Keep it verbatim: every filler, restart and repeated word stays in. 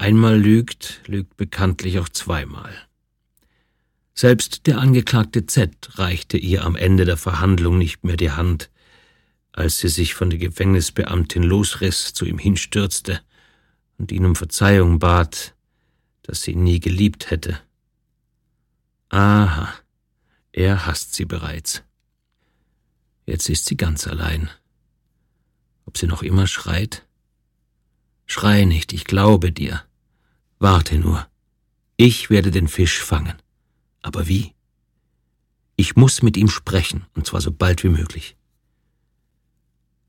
einmal lügt, lügt bekanntlich auch zweimal. Selbst der Angeklagte Z reichte ihr am Ende der Verhandlung nicht mehr die Hand, als sie sich von der Gefängnisbeamtin losriss, zu ihm hinstürzte und ihn um Verzeihung bat, dass sie ihn nie geliebt hätte. Aha, er hasst sie bereits. Jetzt ist sie ganz allein. Ob sie noch immer schreit? Schrei nicht, ich glaube dir. Warte nur. Ich werde den Fisch fangen. Aber wie? Ich muss mit ihm sprechen, und zwar so bald wie möglich.